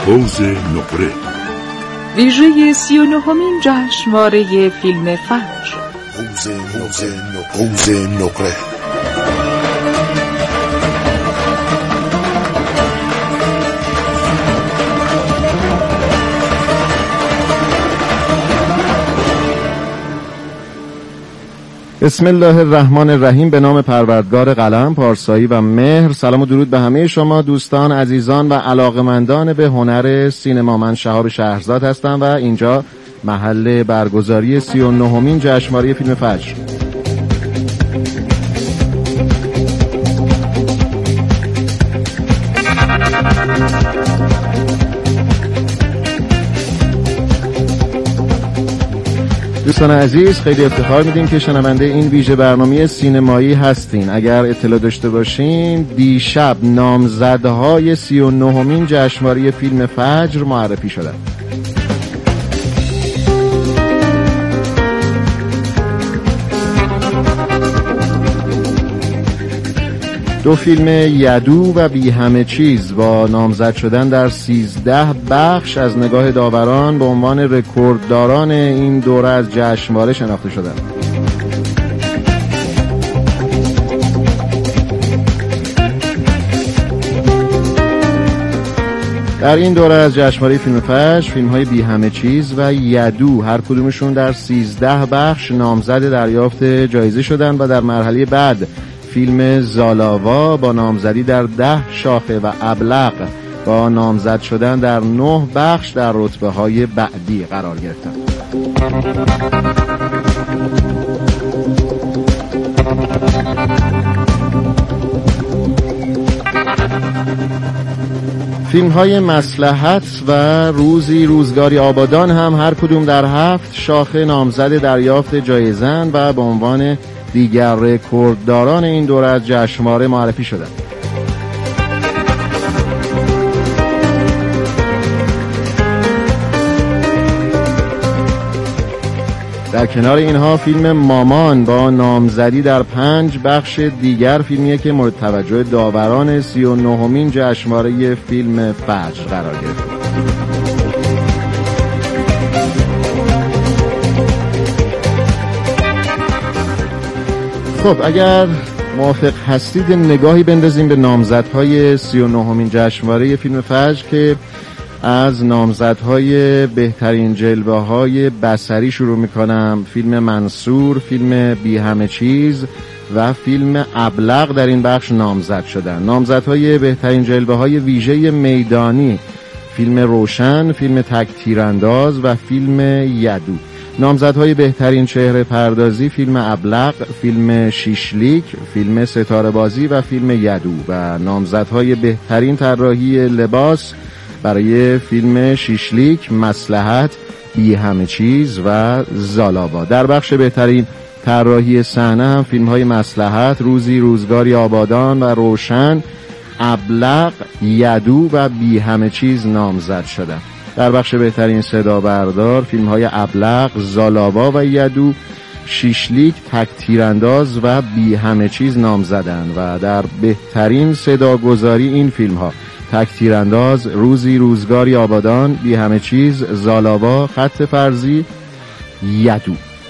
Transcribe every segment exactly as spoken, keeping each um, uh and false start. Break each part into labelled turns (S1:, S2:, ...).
S1: حوض نقره،
S2: ویژه سی و نهمین جشنواره فیلم فجر.
S1: حوض حوض نقره.
S3: بسم الله الرحمن الرحیم. به نام پروردگار قلم، پارسایی و مهر. سلام و درود به همه شما دوستان عزیزان و علاقمندان به هنر سینما. من شهاب شهرزاد هستم و اینجا محل برگزاری سی و نهمین جشنواره فیلم فجر. دوستان عزیز، خیلی افتخار میدیم که شنونده این ویژه برنامه سینمایی هستین. اگر اطلاع داشته باشین، دیشب نامزدهای سی و نهمین جشنواره فیلم فجر معرفی شدند. دو فیلم یدو و بی همه چیز با نامزد شدن در سیزده بخش از نگاه داوران به عنوان رکوردداران این دوره از جشنواره شناخته شدند. در این دوره از جشنواره فیلم فجر، فیلم‌های بی همه چیز و یدو هر کدومشون در سیزده بخش نامزد دریافت جایزه شدند و در مرحله بعد فیلم زالاوا با نامزدی در ده شاخه و ابلق با نامزد شدن در نه بخش در رتبه‌های بعدی قرار گرفتند. فیلم‌های مصلحت و روزی روزگاری آبادان هم هر کدوم در هفت شاخه نامزد دریافت جایزه‌اند و به عنوان دیگر رکوردداران این دوره از جشنواره معرفی شدند. در کنار اینها فیلم مامان با نامزدی در پنج بخش دیگر، فیلمیه که مورد توجه داوران سی و نهمین جشنواره فیلم فجر قرار گرفت. خب اگر موافق هستید نگاهی بندازیم به نامزدهای سی و نهمین جشنواره فیلم فجر که از نامزدهای بهترین جلوه های بصری شروع میکنم. فیلم منصور، فیلم بی همه چیز و فیلم ابلق در این بخش نامزد شدن. نامزدهای بهترین جلوه های ویژه میدانی، فیلم روشن، فیلم تک تیرانداز و فیلم یدو. نامزدهای بهترین چهره پردازی، فیلم ابلق، فیلم شیشلیک، فیلم ستاره بازی و فیلم یدو. و نامزدهای بهترین طراحی لباس برای فیلم شیشلیک، مصلحت، بی همه چیز و زالاوا. در بخش بهترین طراحی صحنه هم فیلم‌های مصلحت، روزی روزگاری آبادان و روشن، ابلق، یدو و بی همه چیز نامزد شدند. در بخش بهترین صدا بردار فیلم‌های ابلق، زالاوا و یدو، شیشلیک، تک تیرانداز و بی همه چیز نامزدند. و در بهترین صداگذاری این فیلم‌ها تک تیرانداز، روزی روزگاری آبادان، بی همه چیز، زالاوا، خط فرضی، یدو.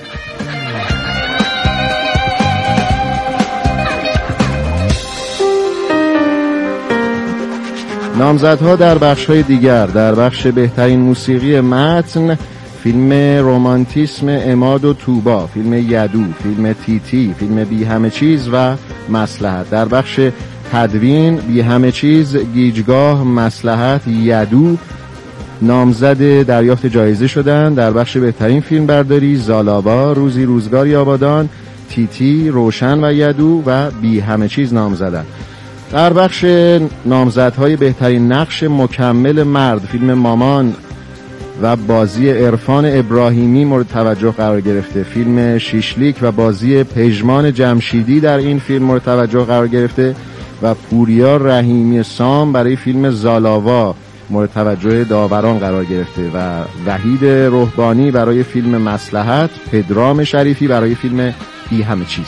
S3: نامزدها در بخش‌های دیگر: در بخش بهترین موسیقی متن، فیلم رومانتیسم عماد و توبا، فیلم یدو، فیلم تیتی، فیلم بی همه چیز و مصلحت. در بخش تدوین، بی همه چیز، گیجگاه، مصلحت، یدو نامزد دریافت جایزه شدند. در بخش بهترین فیلم برداری، زالاوا، روزی روزگاری آبادان، تیتی، روشن و یدو و بی همه چیز نامزدند. در بخش نامزدهای بهترین نقش مکمل مرد، فیلم مامان و بازی عرفان ابراهیمی مورد توجه قرار گرفته. فیلم شیشلیک و بازی پژمان جمشیدی در این فیلم مورد توجه قرار گرفته و پوریا رحیمی سام برای فیلم زالاوا مورد توجه داوران قرار گرفته و وحید رهبانی برای فیلم مصلحت، پدرام شریفی برای فیلم بی همه چیز.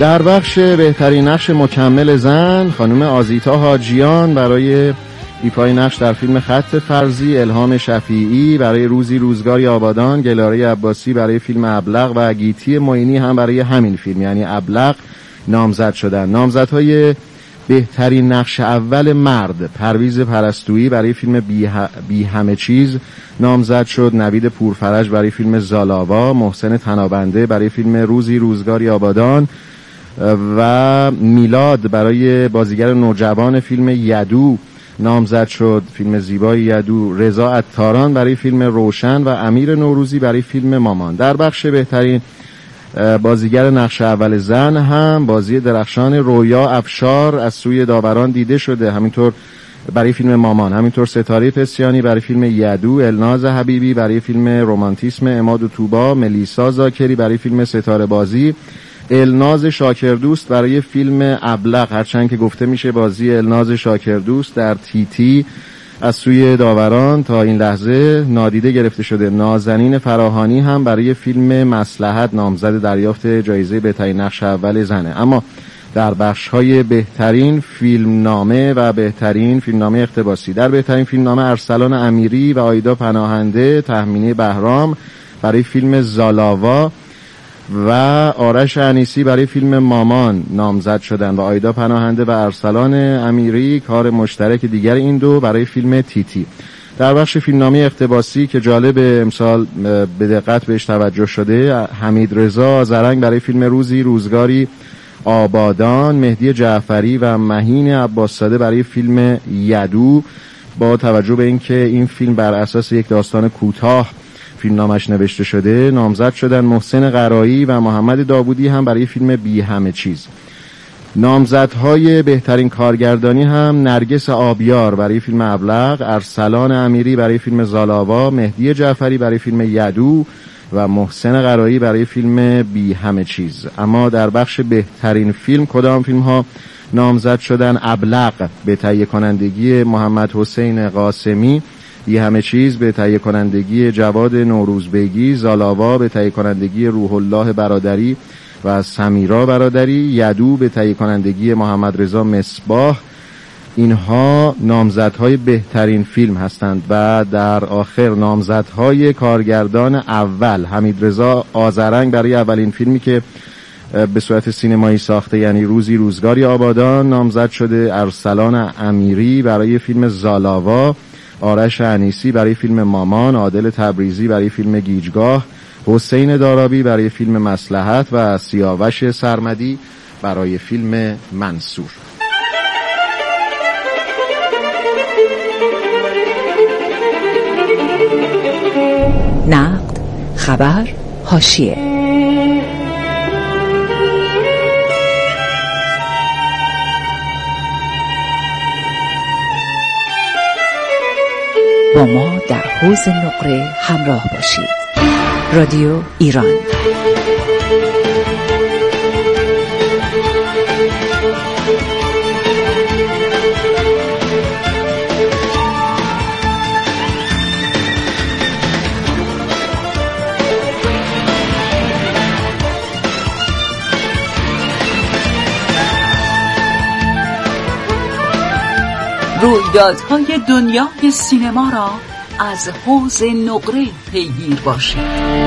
S3: در بخش بهترین نقش مکمل زن، خانم آزیتا حاجیان برای ایفای نقش در فیلم خط فرضی، الهام شفیعی برای روزی روزگاری آبادان، گلاره عباسی برای فیلم ابلق و گیتی معینی هم برای همین فیلم یعنی ابلق نامزد شدن. نامزدهای بهترین نقش اول مرد، پرویز پرستویی برای فیلم بی, ه... بی همه چیز نامزد شد، نوید پورفرج برای فیلم زالاوا، محسن تنابنده برای فیلم روزی روزگاری آبادان و میلاد برای بازیگر نوجوان فیلم یدو نامزد شد، فیلم زیبای یدو، رضا عطاران برای فیلم روشن و امیر نوروزی برای فیلم مامان. در بخش بهترین بازیگر نقش اول زن هم بازی درخشان رویا افشار از سوی داوران دیده شده، همینطور برای فیلم مامان، همینطور ستاره پسیانی برای فیلم یدو، الناز حبیبی برای فیلم رومانتیسم عماد و طوبا، ملیسا زاکری برای فیلم ستاره بازی، الناز شاکردوست برای فیلم ابلق، هرچند که گفته میشه بازی الناز شاکردوست در تیتی از سوی داوران تا این لحظه نادیده گرفته شده. نازنین فراهانی هم برای فیلم مصلحت نامزد دریافت جایزه بهترین نقش اول زنه. اما در بخش‌های بهترین فیلمنامه و بهترین فیلمنامه اقتباسی، در بهترین فیلمنامه ارسلان امیری و آیدا پناهنده تهمینه بهرام برای فیلم زالاوا و آرش انیسی برای فیلم مامان نامزد شدن و آیدا پناهنده و ارسلان امیری کار مشترک دیگر این دو برای فیلم تیتی. در بخش فیلمنامه اقتباسی که جالب امسال به دقت بهش توجه شده، حمید رضا آذرنگ برای فیلم روزی روزگاری آبادان، مهدی جعفری و مهین عباسزاده برای فیلم یدو، با توجه به اینکه این فیلم بر اساس یک داستان کوتاه فیلمنامش نوشته شده نامزد شدن. محسن قرایی و محمد داوودی هم برای فیلم بی همه چیز. نامزدهای بهترین کارگردانی هم نرگس آبیار برای فیلم ابلق، ارسلان امیری برای فیلم زالاوا، مهدی جعفری برای فیلم یدو و محسن قرایی برای فیلم بی همه چیز. اما در بخش بهترین فیلم کدام فیلم ها نامزد شدن؟ ابلق به تهیه کنندگی محمد حسین قاسمی، بی همه چیز به تهیه کنندگی جواد نوروزبگی، زالاوا به تهیه کنندگی روح الله برادری و سمیرا برادری، یدو به تهیه کنندگی محمد رضا مصباح. اینها نامزدهای بهترین فیلم هستند. و در آخر نامزدهای کارگردان اول، حمید رضا آذرنگ برای اولین فیلمی که به صورت سینمایی ساخته یعنی روزی روزگاری آبادان نامزد شده، ارسلان امیری برای فیلم زالاوا، آرش انیسی برای فیلم مامان، عادل تبریزی برای فیلم گیجگاه، حسین دارابی برای فیلم مصلحت و سیاوش سرمدی برای فیلم منصور.
S2: نقد، خبر، حاشیه. با ما در حوض نقره همراه باشید. رادیو ایران. رویدادهای دنیای سینما را از حوض نقره پیگیر باشید.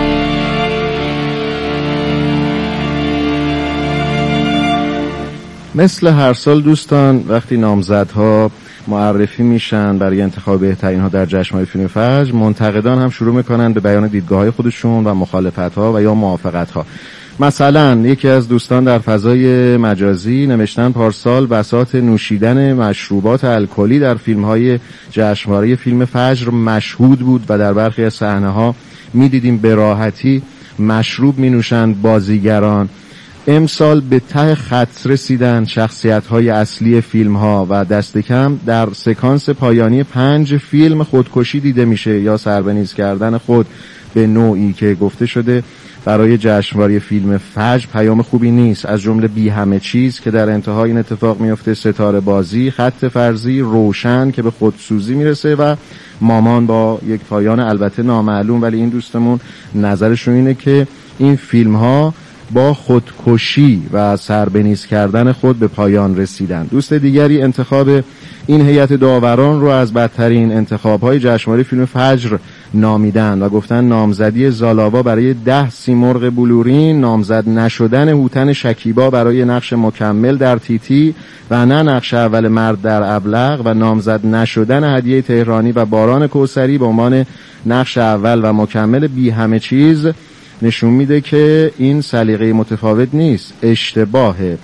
S3: مثل هر سال دوستان، وقتی نامزدها معرفی میشن برای انتخاب بهترین ها در جشنواره فیلم فجر، منتقدان هم شروع میکنن به بیان دیدگاه‌های خودشون و مخالفت‌ها و یا موافقت‌ها. مثلا یکی از دوستان در فضای مجازی نوشتن پارسال بساط نوشیدن مشروبات الکلی در فیلم‌های جشنواره فیلم فجر مشهود بود و در برخی از صحنه‌ها می‌دیدیم به راحتی مشروب می‌نوشند بازیگران. امسال به ته خط رسیدن شخصیت‌های اصلی فیلم‌ها و دست کم در سکانس پایانی پنج فیلم خودکشی دیده میشه یا سربنیز کردن خود به نوعی که گفته شده برای جشنواره فیلم فجر پیام خوبی نیست، از جمله بی همه چیز که در انتهای این اتفاق میفته، ستاره بازی، خط فرضی، روشن که به خودسوزی میرسه و مامان با یک پایان البته نامعلوم. ولی این دوستمون نظرشون اینه که این فیلم ها با خودکشی و سربنیز کردن خود به پایان رسیدند. دوست دیگری انتخاب این هیئت داوران رو از بدترین انتخاب‌های جشنواره فیلم فجر نامیدن و گفتن نامزدی زالاوا برای ده سیمرغ بلورین، نامزد نشدن هوتن شکیبا برای نقش مکمل در تیتی و نه نقش اول مرد در ابلق و نامزد نشدن هدیه تهرانی و باران کوثری به عنوان نقش اول و مکمل بی همه چیز نشون میده که این سلیقه متفاوت نیست، اشتباهه.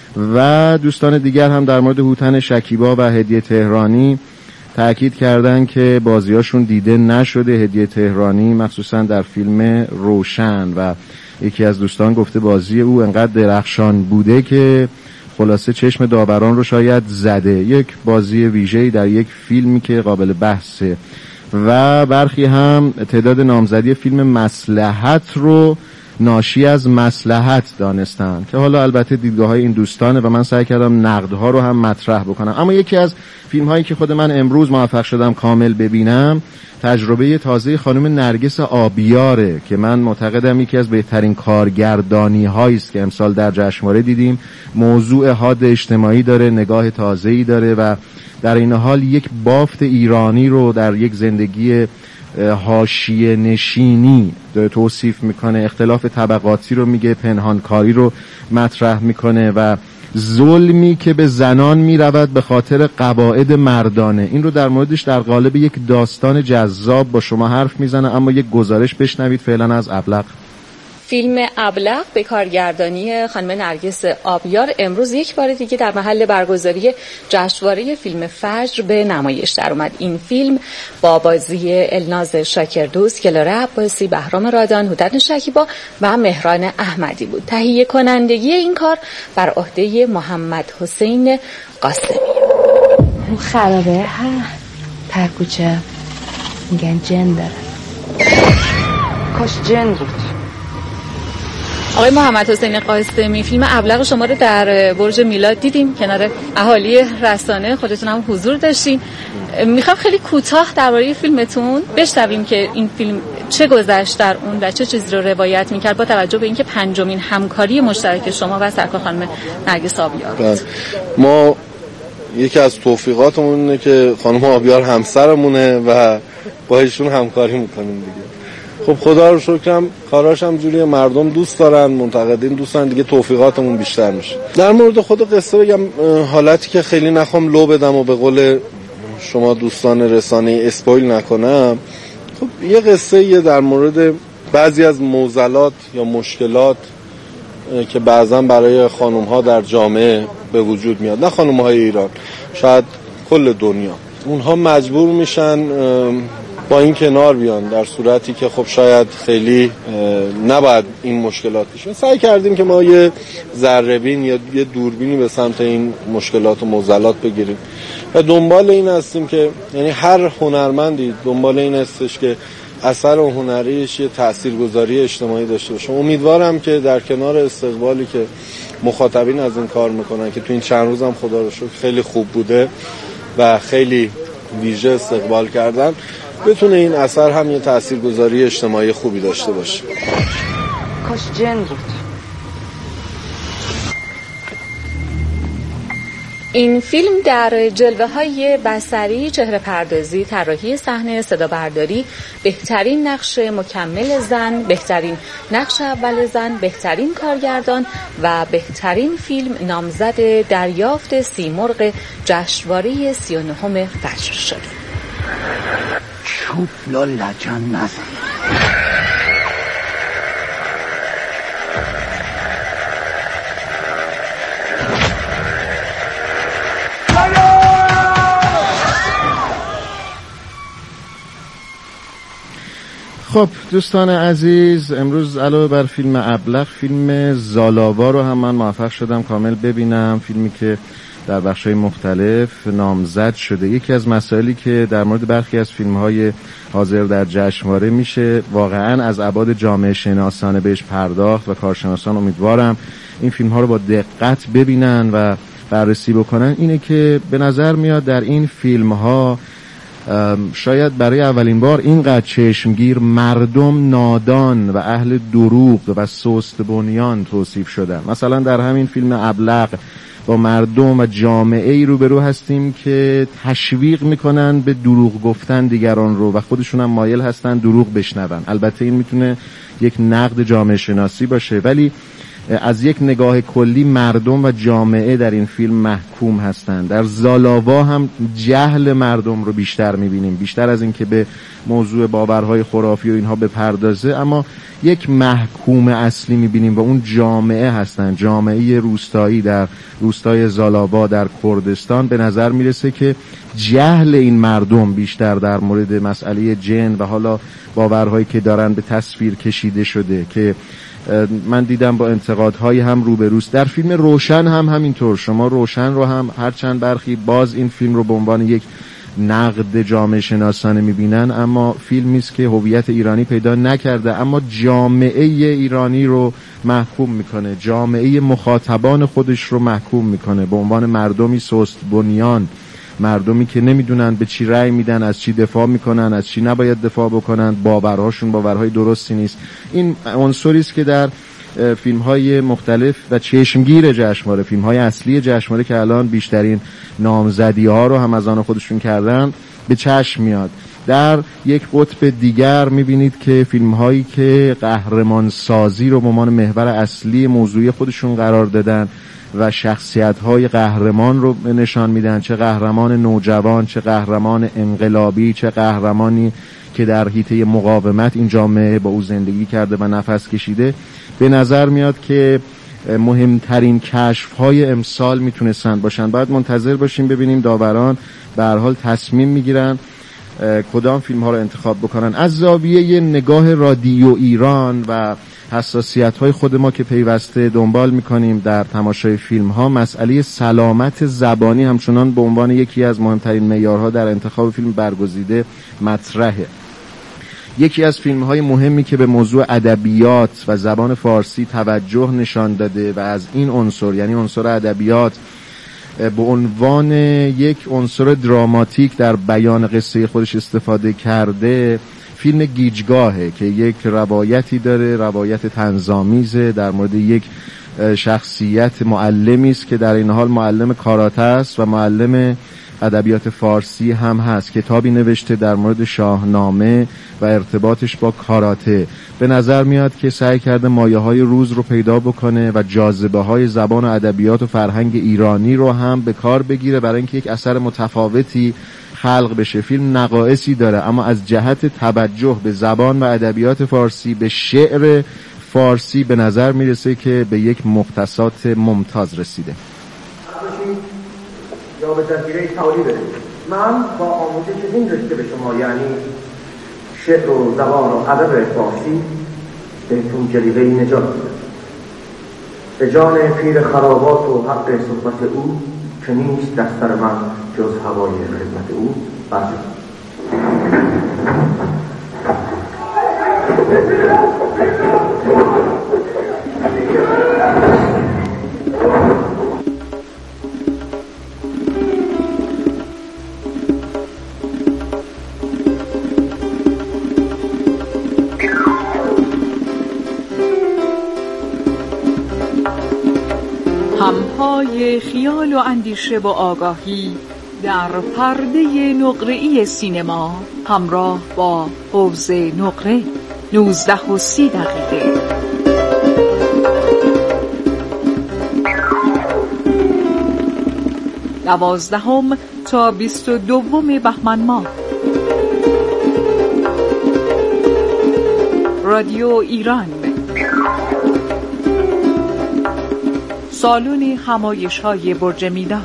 S3: و دوستان دیگر هم در مورد هوتن شکیبا و هدیه تهرانی تأکید کردن که بازیاشون دیده نشده. هدیه تهرانی مخصوصا در فیلم روشن و یکی از دوستان گفته بازی او انقدر درخشان بوده که خلاصه چشم داوران رو شاید زده. یک بازی ویژه‌ای در یک فیلمی که قابل بحثه. و برخی هم تعداد نامزدی فیلم مصلحت رو ناشی از مصلحت دانستن که حالا البته دیدگاه‌های این دوستانه و من سعی کردم نقدها رو هم مطرح بکنم. اما یکی از فیلم‌هایی که خود من امروز موفق شدم کامل ببینم تجربه تازه خانم نرگس آبیاره که من معتقدم یکی از بهترین کارگردانی‌هایی است که امسال در جشنواره دیدیم. موضوع حاد اجتماعی داره، نگاه تازه‌ای داره و در این حال یک بافت ایرانی رو در یک زندگی حاشیه نشینی توصیف میکنه، اختلاف طبقاتی رو میگه، پنهانکاری رو مطرح میکنه و ظلمی که به زنان میرود به خاطر قواعد مردانه. این رو در موردش در قالب یک داستان جذاب با شما حرف میزنه. اما یک گزارش بشنوید فعلا از ابلق.
S4: فیلم ابلق به کارگردانی خانم نرگس آبیار امروز یک بار دیگه در محل برگزاری جشنواره فیلم فجر به نمایش در اومد. این فیلم با بازی الناز شاکردوست، گلاره عباسی، بهرام رادان، هوتن شکیبا و مهران احمدی بود. تهیه کنندگی این کار بر عهده محمد حسین قاسمی.
S5: اون خرابه ها پرکوچه میگن جن داره. کاش جن بود.
S4: آقای محمد حسین قاسمی، فیلم ابلق شما رو در برج میلاد دیدیم، کنار اهالی رسانه خودتون هم حضور داشتین. میخوام خیلی کوتاه درباره فیلمتون بشنویم که این فیلم چه گذشت در اون و چه چیزی رو روایت میکرد با توجه به اینکه پنجمین همکاری مشترک شما و سرکار خانم نرگس آبیار بود.
S6: ما یکی از توفیقاتمون اینه که خانم آبیار همسرمونه و با ایشون همکاری میکنیم دیگه. خب خدا رو شکرم کاراش هم جوریه، مردم دوست دارن، منتقدین دوست دارن دیگه، توفیقاتمون بیشتر میشه. در مورد خود قصه بگم، حالتی که خیلی نخوام لو بدم و به قول شما دوستان رسانه اسپویل نکنم، خب یه قصه یه در مورد بعضی از معضلات یا مشکلات که بعضا برای خانم ها در جامعه به وجود میاد، نه خانم های ایران، شاید کل دنیا، اونها مجبور میشن با این کنار بیان، در صورتی که خب شاید خیلی نباید این مشکلات بشه. سعی کردیم که ما یه ذره‌بین یا یه دوربینی به سمت این مشکلات و معضلات بگیریم و دنبال این هستیم که یعنی هر هنرمندی دنبال این هستش که اثر هنریش یه تاثیرگذاری اجتماعی داشته باشه. امیدوارم که در کنار استقبالی که مخاطبین از این کار میکنن که تو این چند روزم خدا رو شکر خیلی خوب بوده و خیلی ویژه استقبال کردن، بتونه این اثر هم یه تاثیرگذاری اجتماعی خوبی داشته باشه.
S5: کاش جن بود.
S4: این فیلم در جلوه‌های بصری، چهره پردازی، طراحی صحنه، صدا برداری، بهترین نقش مکمل زن، بهترین نقش اول زن، بهترین کارگردان و بهترین فیلم نامزد دریافت سیمرغ جشنواره سی و نهم فجر شد.
S7: چوبلا لجن نزن.
S3: خب دوستان عزیز، امروز علاوه بر فیلم ابلق، فیلم زالاوا رو هم من موفق شدم کامل ببینم. فیلمی که در بخش‌های مختلف نامزد شده. یکی از مسائلی که در مورد برخی از فیلم‌های حاضر در جشنواره میشه واقعاً از ابعاد جامعه شناسانه بهش پرداخت و کارشناسان امیدوارم این فیلم‌ها رو با دقت ببینن و بررسی بکنن، اینه که به نظر میاد در این فیلم‌ها شاید برای اولین بار اینقدر چشمگیر مردم نادان و اهل دروغ و سست بنیان توصیف شدن. مثلا در همین فیلم ابلق با مردم و جامعه ای روبرو هستیم که تشویق میکنن به دروغ گفتن دیگران رو و خودشون هم مایل هستن دروغ بشنون. البته این میتونه یک نقد جامعه شناسی باشه، ولی از یک نگاه کلی مردم و جامعه در این فیلم محکوم هستند. در زالاوا هم جهل مردم رو بیشتر میبینیم، بیشتر از این که به موضوع باورهای خرافی و اینها بپردازه، اما یک محکوم اصلی میبینیم و اون جامعه هستند. جامعه روستایی در روستای زالاوا در کردستان به نظر میرسه که جهل این مردم بیشتر در مورد مسئله جن و حالا باورهایی که دارن به تصویر کشیده شده که من دیدم با انتقادهای هم روبروست. در فیلم روشن هم همینطور. شما روشن رو هم هرچند برخی باز این فیلم رو به عنوان یک نقد جامعه شناسانه میبینن، اما فیلمی است که هویت ایرانی پیدا نکرده اما جامعه ایرانی رو محکوم میکنه، جامعه مخاطبان خودش رو محکوم میکنه به عنوان مردمی سست بنیان، مردمی که نمیدونن به چی رأی میدن، از چی دفاع میکنن، از چی نباید دفاع بکنن، باورهاشون باورهای درستی نیست. این عنصری است که در فیلم‌های مختلف و چشمگیر جشنواره، فیلم‌های اصلی جشنواره که الان بیشترین نامزدی‌ها رو هم از آن خودشون کردن، به چشم میاد. در یک قطب دیگر میبینید که فیلم‌هایی که قهرمان سازی رو به عنوان محور اصلی موضوعی خودشون قرار دادن و شخصیت‌های قهرمان رو نشان میدن، چه قهرمان نوجوان، چه قهرمان انقلابی، چه قهرمانی که در حیطه مقاومت این جامعه با او زندگی کرده و نفس کشیده. به نظر میاد که مهمترین کشف‌های امسال میتونستن باشن. باید منتظر باشیم ببینیم داوران به هر حال تصمیم میگیرن کدام فیلم‌ها رو انتخاب بکنن. از زاویه نگاه رادیو ایران و حساسیت‌های خود ما که پیوسته دنبال می‌کنیم در تماشای فیلم‌ها، مسئله سلامت زبانی همچنان به عنوان یکی از مهمترین معیارها در انتخاب فیلم برگزیده مطرحه. یکی از فیلم‌های مهمی که به موضوع ادبیات و زبان فارسی توجه نشان داده و از این عنصر، یعنی عنصر ادبیات، به عنوان یک عنصر دراماتیک در بیان قصه خودش استفاده کرده، فیلم گیجگاهه که یک روایتی داره، روایت طنزآمیزه در مورد یک شخصیت معلمی است که در این حال معلم کاراته است و معلم ادبیات فارسی هم هست. کتابی نوشته در مورد شاهنامه و ارتباطش با کاراته. به نظر میاد که سعی کرده مایه‌های روز رو پیدا بکنه و جاذبه‌های زبان و ادبیات و فرهنگ ایرانی رو هم به کار بگیره برای اینکه یک اثر متفاوتی خلق بشه. فیلم نقایصی داره اما از جهت توجه به زبان و ادبیات فارسی، به شعر فارسی، به نظر میرسه که به یک مقتصات ممتاز رسیده.
S8: یا به جزیره تعالی برسید. من با آموزش این رشته به شما، یعنی شعر و زبان و ادب فارسی، بهتون جلیقه‌ای نجات میدم. به جان پیر خرابات و حق صحبت او که نیست دستر من جز هوای خدمت او. بسید.
S9: همهای خیال و اندیشه و آگاهی در پرده نقره‌ای سینما همراه با حوض نقره. نوزده و سی دقیقه. دوازدهم تا بیست و دوم بهمن ماه. رادیو ایران، سالن همایش‌های برج میلاد.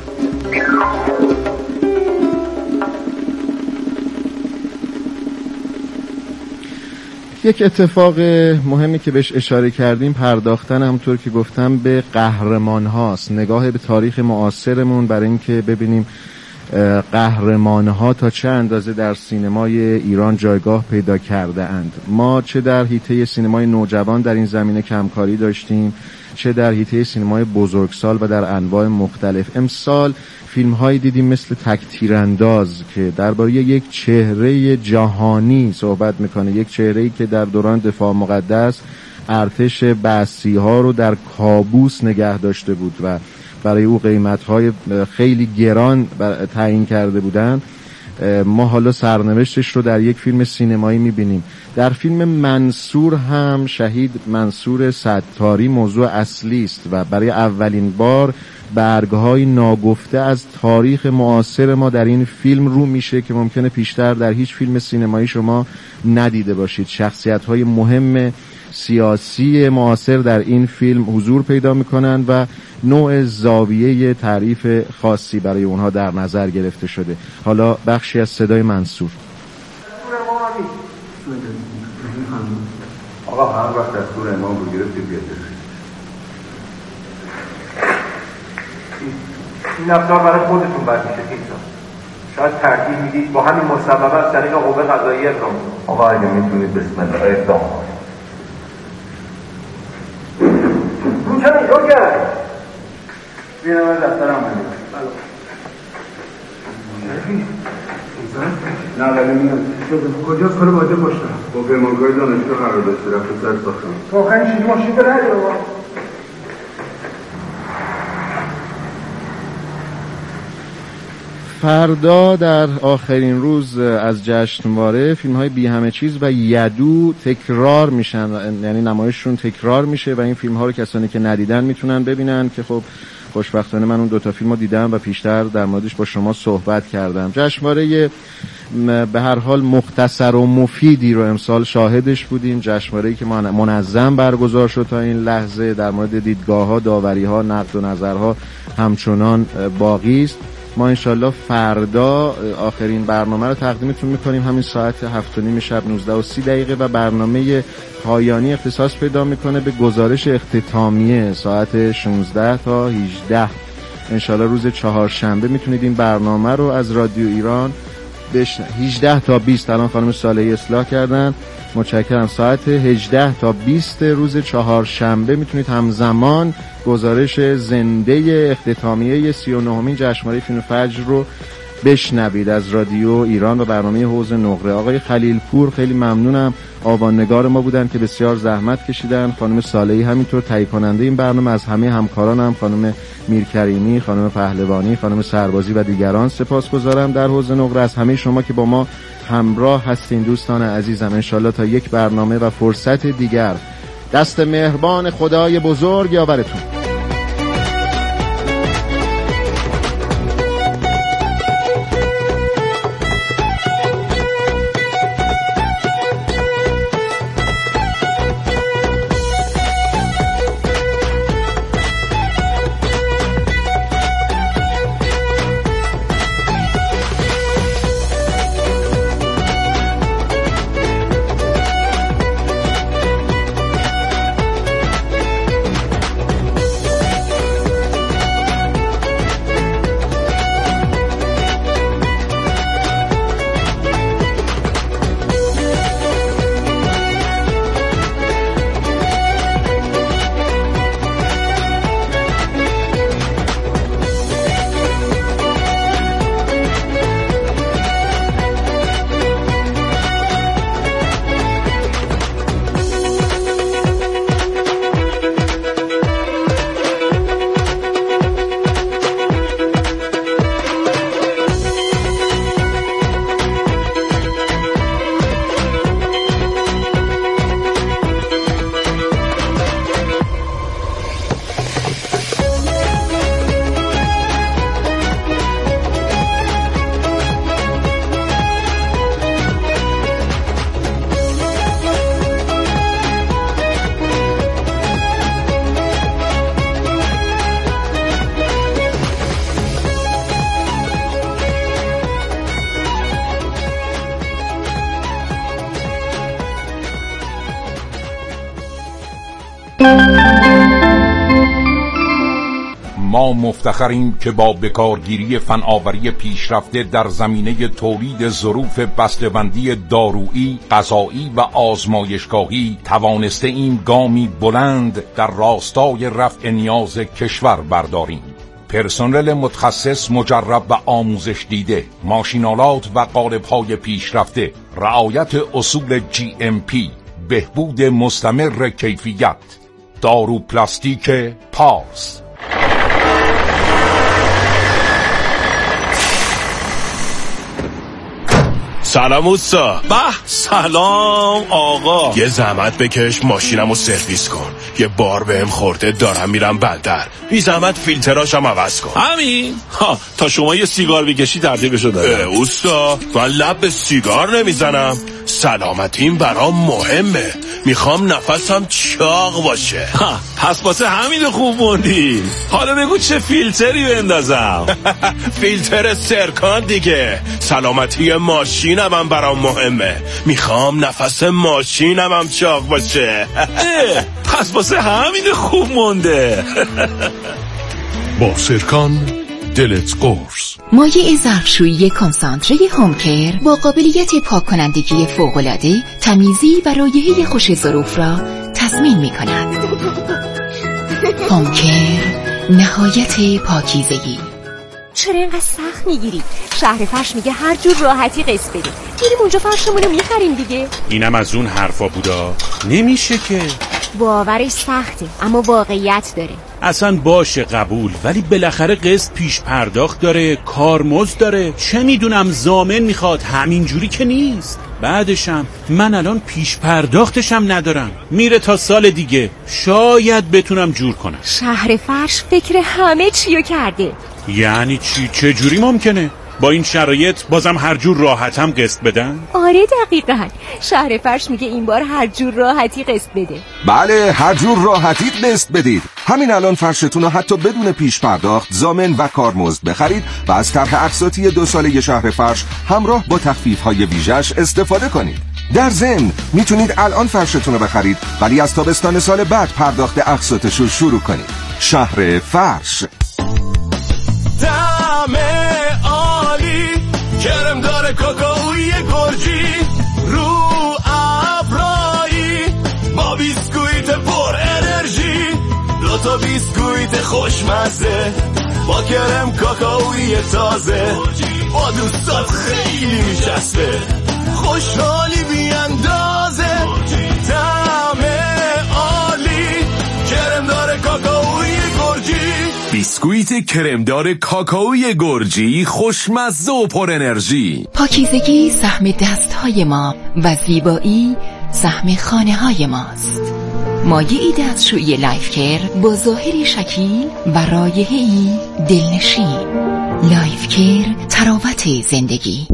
S3: یک اتفاق مهمی که بهش اشاره کردیم پرداختن همونطور که گفتم به قهرمان هاست، نگاه به تاریخ معاصرمون برای اینکه ببینیم قهرمانها تا چه اندازه در سینمای ایران جایگاه پیدا کرده اند. ما چه در حیطه سینمای نوجوان در این زمینه کمکاری داشتیم، چه در حیطه سینمای بزرگسال و در انواع مختلف. امسال فیلم هایی دیدیم مثل تک تیرانداز که درباره یک چهره جهانی صحبت میکنه، یک چهره‌ای که در دوران دفاع مقدس ارتش بعثی ها رو در کابوس نگه داشته بود و برای او قیمت‌های خیلی گران تعیین کرده بودند. ما حالا سرنوشتش رو در یک فیلم سینمایی می‌بینیم. در فیلم منصور هم شهید منصور ستاری موضوع اصلی است و برای اولین بار برگ‌های ناگفته از تاریخ معاصر ما در این فیلم رو میشه که ممکنه پیشتر در هیچ فیلم سینمایی شما ندیده باشید. شخصیت‌های مهم سیاسی معاصر در این فیلم حضور پیدا میکنن و نوع زاویه تعریف خاصی برای اونها در نظر گرفته شده. حالا بخشی از صدای منصور.
S10: آقا هر وقت دستور امام رو گرفتی بیاد.
S8: این رفتار برای خودتون بد میشه کیسا. شاید ترتیب میدید با همین مسببات از طریق قوه قضاییه اقدام کنید.
S10: آقا اگه میتونید بسم الله اقدام کنید.
S8: روشن شو کرد. بیرم از دفترم بگید.
S10: نه ولی میگم
S8: کجاست کار باده پشتم؟
S10: با پیمانکاری دانشگاه قرار داشته رفت سر ساختم.
S8: تو آخرین چیزی ماشین داره هری بابا.
S3: فردا در آخرین روز از جشنواره فیلم های بی همه چیز و یدو تکرار میشن، یعنی نمایششون تکرار میشه و این فیلم ها رو کسانی که ندیدن میتونن ببینن که خب خوشبختانه من اون دوتا فیلم رو دیدم و پیشتر در موردش با شما صحبت کردم. جشنواره به هر حال مختصر و مفیدی رو امسال شاهدش بودیم، جشنواره‌ای که منظم برگزار شد تا این لحظه. در مورد دیدگاه‌ها، داوری‌ها، نقد و نظرها همچنان باقی است. ما انشالله فردا آخرین برنامه رو تقدیمتون میکنیم، همین ساعت هفت و نیم شب نوزده و سی دقیقه و برنامه پایانی اختصاص پیدا میکنه به گزارش اختتامیه ساعت شانزده تا هجده. انشالله روز چهارشنبه میتونید این برنامه رو از رادیو ایران بشنوید. هجده تا بیست الان خانم صالحی اصلاح کردن، متشکرم. ساعت هجده تا بیست روز چهارشنبه میتونید همزمان گزارش زنده اختتامیه سی و نهمین جشنواره فیلم فجر رو بشنوید از رادیو ایران و برنامه حوض نقره. آقای خلیل پور خیلی ممنونم، آواننگار ما بودن که بسیار زحمت کشیدن. خانم صالحی همینطور تهیه کننده این برنامه. از همه همکارانم، خانم میرکریمی، خانم پهلوانی، خانم سربازی و دیگران سپاسگزارم در حوض نقره. از همه شما که با ما همراه هستین دوستان عزیزم. انشالله تا یک برنامه و فرصت دیگر دست مهربان خدای بزرگ یاورتون.
S11: ما مفتخریم که با بکارگیری فناوری پیشرفته در زمینه تولید ظروف بسته‌بندی دارویی، غذایی و آزمایشگاهی توانسته این گامی بلند در راستای رفع نیاز کشور برداریم. پرسنل متخصص مجرب و آموزش دیده، ماشینالات و قالب‌های پیشرفته، رعایت اصول جی ام پی، بهبود مستمر کیفیت. دارو پلاستیک پارس.
S12: سلام اوستا. به سلام آقا. یه زحمت بکش ماشینمو سرویس کن. یه بار بهم خورده دارم میرم بندر. بی زحمت فیلتراشم عوض کن.
S13: همین؟ ها تا شما یه سیگار بکشی ترتیبشو دارم.
S12: اوستا من لب به سیگار نمیزنم. سلامتیم برام مهمه. میخوام نفسم چاق باشه.
S13: ها پس واسه همین خوب موندی. حالا بگو چه فیلتری بندازم؟
S12: فیلتر سرکان دیگه. سلامتی ماشینم هم برام مهمه. میخوام نفس ماشینم هم چاق باشه.
S13: پس واسه همین خوب مونده.
S14: با سرکان دلت قرص.
S15: مایع ظرفشویی کنسانتره هومکر با قابلیت پاک کنندگی فوق‌العاده، تمیزی و رایحه خوش ظروف را تضمین می کند. هومکر، نهایت پاکیزگی.
S16: چرا اینقدر سخت میگیری؟ شهر فرش میگه هر جور راحتی قسط بدیم. میریم اونجا فرشمونو میخریم دیگه.
S13: اینم از اون حرفا بودا. نمیشه که.
S16: باورش سخته اما واقعیت داره.
S13: اصلا باشه قبول، ولی بالاخره قسط پیش پرداخت داره، کارمزد داره. چه میدونم ضامن میخواد، همینجوری که نیست. بعدشم من الان پیش پرداختشم ندارم، میره تا سال دیگه. شاید بتونم جور کنم.
S16: شهر فرش فکر همه چیو کرده.
S13: یعنی چی؟ چه جوری ممکنه؟ با این شرایط بازم هر جور راحتم قسط بدن؟
S16: آره دقیقاً. شهر فرش میگه این بار هر جور راحتی قسط بده.
S17: بله هر جور راحتی قسط بدید. همین الان فرشتون رو حتی بدون پیش پرداخت ضامن و کارمزد بخرید و از طرح اقساطی دو ساله شهر فرش همراه با تخفیف‌های ویژه‌اش استفاده کنید. در ضمن میتونید الان فرشتون رو بخرید ولی از تابستان سال بعد پرداخت اقساطش رو شروع کنید. شهر فرش.
S12: دمه عالی، کرم داره کاکائوی گرجی، رو ابرایی با بیسکویت پر انرژی، دو تا بیسکویت خوشمزه با کرم کاکائوی تازه، با دوستات خیلی میچسبه، خوشحالی بیاندازه. دمه عالی، کرم داره کاکائوی گرجی.
S18: بیسکویت کرمدار کاکائوی گرجی، خوشمزه و پر انرژی.
S15: پاکیزگی سهم دستهای ما و زیبایی سهم خانه های ماست. مایعی دستشویی لایف کیر با ظاهری شکیل و رایحه‌ای دلنشین. لایف کیر، تراوت زندگی.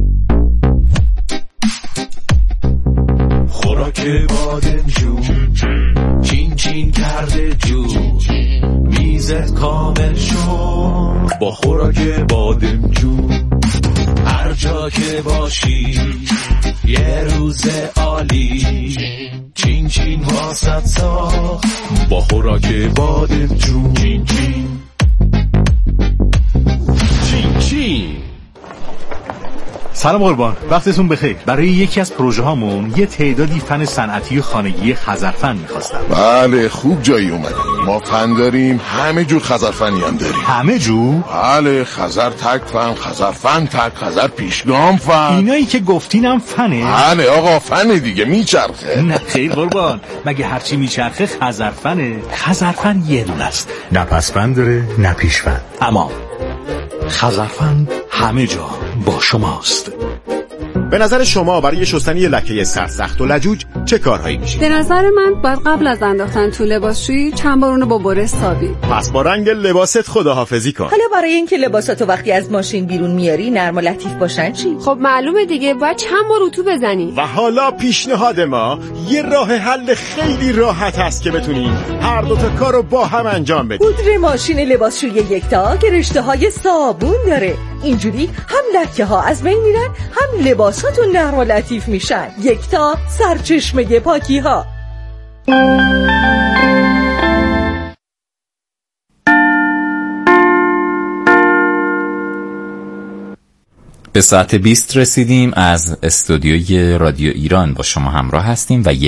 S19: خوراک بادمجون چین چین کرده جون، میزت کامل شد با خوراک بادمجون. هر جا که باشی یه روز عالی، چین چین واسط ساخت با خوراک بادمجون. چین چین چین چین.
S20: سلام قربان، وقتتون بخیر. برای یکی از پروژه هامون یه تعدادی فن صنعتی و خانگی خزرفن می‌خواستم.
S1: بله خوب جایی اومدیم. ما فن داریم، همه جور خزرفنی هم داریم.
S20: همه جور؟
S1: بله، خزر تک فن، خزرفن تک، خزر پیشگام فن.
S20: اینایی که گفتینم فنه؟
S1: بله آقا فنه دیگه، میچرخه.
S20: نه خیر قربان، مگه هرچی میچرخه خزرفنه؟ خزرفن یه دونه است، نه پسفن داره نه پیشفن. اما خزرفن همه جا با شماست.
S21: به نظر شما برای شستن یه لکه سرسخت و لجوج چه کارهایی میشه؟
S22: به نظر من باید قبل از انداختن تو لباسشویی چند بار اونو با بره سابی.
S21: پس با رنگ لباست خداحافظی کن.
S23: حالا برای اینکه لباساتو وقتی از ماشین بیرون میاری نرم و لطیف باشن چی؟
S22: خب معلومه دیگه، باید چند بار اتو بزنی.
S21: و حالا پیشنهاد ما یه راه حل خیلی راحت هست که بتونیم هر دو تا کارو با هم انجام بدیم.
S23: پودر ماشین لباسشویی یکتا که رشته‌های صابون داره. اینجوری هم لکه ها از بین میرن، هم لباساتون نرم و لطیف میشن. یکتا، سرچشمه پاکی ها.
S2: به ساعت بیست رسیدیم. از استودیوی رادیو ایران با شما همراه هستیم و